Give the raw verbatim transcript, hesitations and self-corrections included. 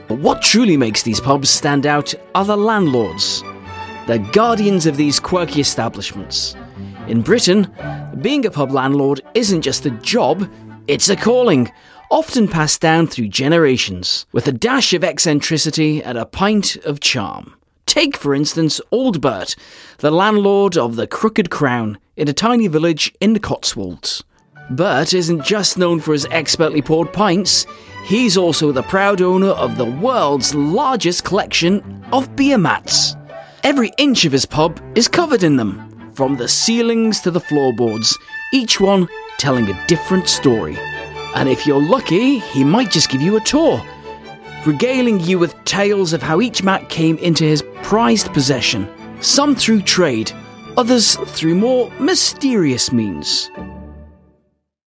But what truly makes these pubs stand out are the landlords. They're guardians of these quirky establishments. In Britain, being a pub landlord isn't just a job, it's a calling, often passed down through generations, with a dash of eccentricity and a pint of charm. Take, for instance, Old Bert, the landlord of the Crooked Crown in a tiny village in the Cotswolds. Bert isn't just known for his expertly poured pints, he's also the proud owner of the world's largest collection of beer mats. Every inch of his pub is covered in them, from the ceilings to the floorboards, each one telling a different story. And if you're lucky, he might just give you a tour, regaling you with tales of how each mat came into his prized possession, some through trade, others through more mysterious means.